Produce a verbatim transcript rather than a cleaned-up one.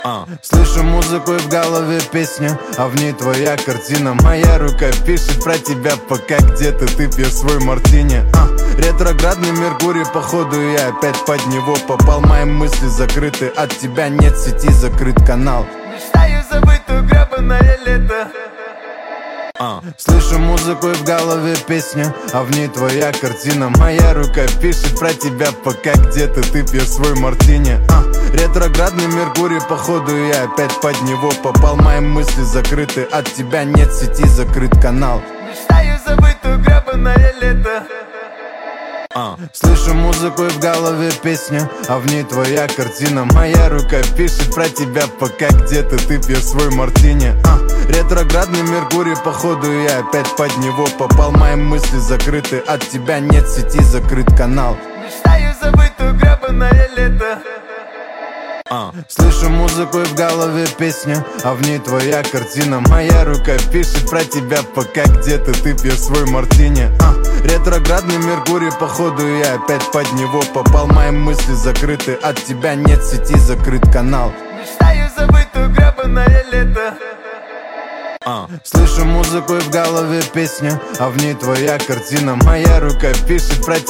А. Слышу музыку и в голове песня, а в ней твоя картина. Моя рука пишет про тебя, пока где-то ты пьешь свой мартини. а. Ретроградный Меркурий, походу я опять под него попал. Мои мысли закрыты, от тебя нет сети, закрыт канал. Мечтаю забыть то гребаное лето. А. Слышу музыку и в голове песня, а в ней твоя картина. Моя рука пишет про тебя, пока где-то ты пьешь свой мартини. а. Ретроградный Меркурий, походу я опять под него попал. Мои мысли закрыты, от тебя нет сети, закрыт канал. Мечтаю забыть то гребаное лето. А. Слышу музыку и в голове песня, а в ней твоя картина. Моя рука пишет про тебя, пока где-то ты пьешь свой мартини. а. Ретроградный Меркурий, походу я опять под него попал. Мои мысли закрыты, от тебя нет сети, закрыт канал. Мечтаю забыть то гребаное лето. А. Слышу музыку и в голове песня, а в ней твоя картина. Моя рука пишет про тебя, пока где-то ты пьешь свой мартини. а. Ретроградный Меркурий, походу я опять под него попал. Мои мысли закрыты, от тебя нет сети, закрыт канал. Мечтаю забыть то гребаное лето. А. Слышу музыку и в голове песня, а в ней твоя картина. Моя рука пишет про тебя.